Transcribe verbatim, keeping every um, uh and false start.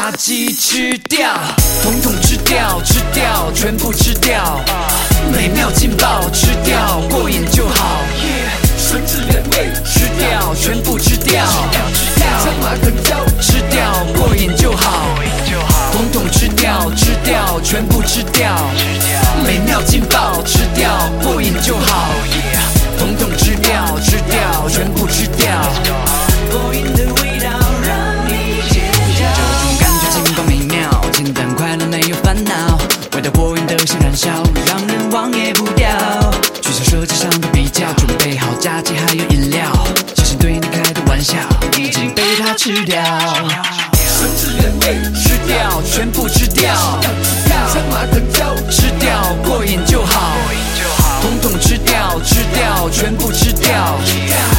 炸鸡吃掉，统统吃掉，吃掉，全部吃掉，美妙劲爆，吃掉，过瘾就好。 顺质原味， 吃掉，全部吃掉， 苍麻藤椒， 吃掉，过瘾就好。统统吃掉，吃掉，全部吃掉，美妙劲爆，吃掉，过瘾就好。统统吃掉，吃掉，全部吃掉， 过瘾的味道让你尖叫。 这种感觉尽光美妙，简单快乐没有烦恼，味道过瘾的像燃烧，让人忘也不掉。取消设计上的比较，准备好炸鸡还有饮料，小心对你开的玩笑已经被他吃掉。 顺质原味， 吃掉，全部吃掉， 苍麻藤椒， 吃掉，过瘾就好。统统吃掉，吃掉，全部吃掉，